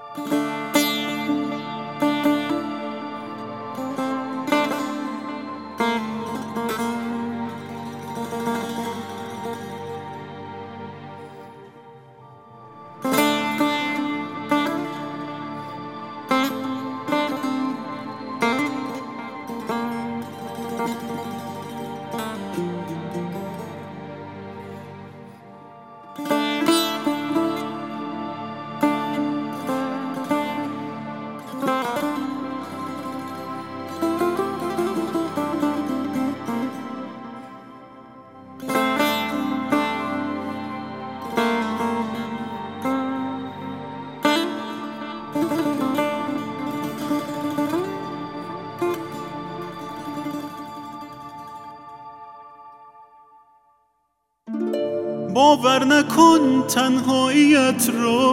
باور نکن تنهاییت رو،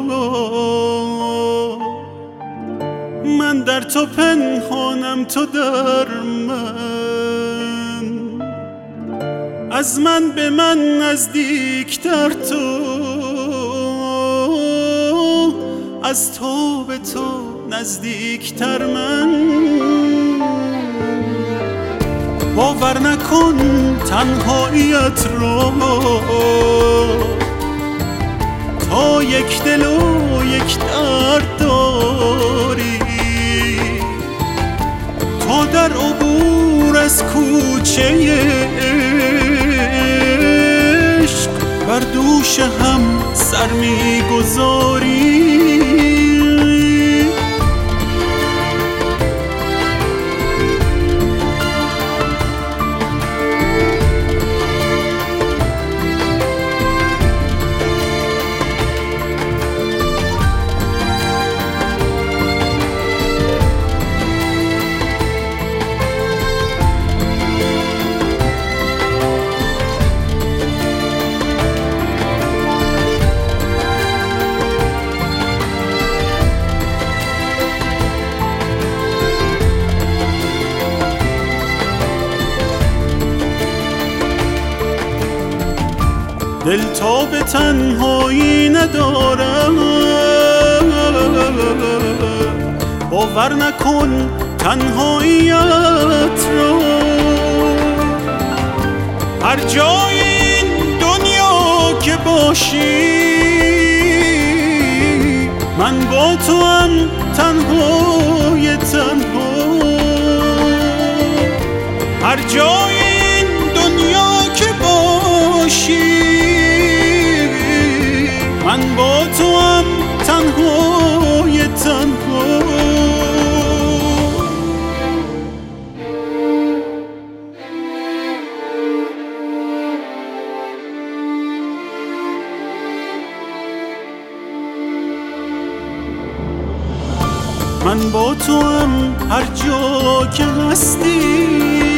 من در تو پنهانم تو در من، از من به من نزدیکتر تو، از تو به تو نزدیکتر من. باور نکن تنهاییت رو، تا یک دل و یک درد داری، تا در عبور از کوچه عشق بر دوش هم سر میگذاری. دل تا به تنهایی ندارم، باور نکن تنهاییت رو، هر جای این دنیا که باشی من با تو هم تنهای تنها، هر جای این دنیا که باشی من با تو هم تنهای تنها. من با تو هم هر جا که هستی،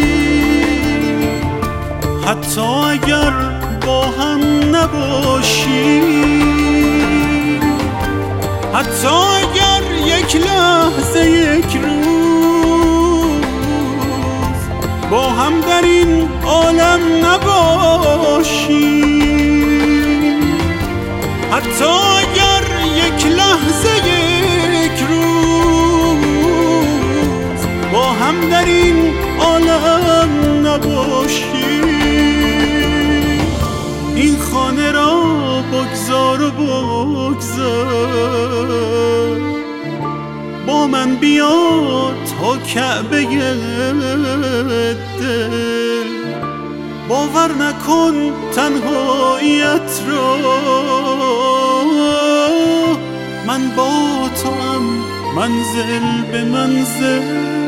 حتی اگر با هم نباشی، حتی اگر یک لحظه یک روز با هم در این عالم نباشی، حتی اگر یک لحظه یک روز با هم در این عالم نباشی. این خانه را بگذار و بگذار، با من بیا تا کعبه دل، باور نکن تنهاییت را، من با تو هم منزل به منزل.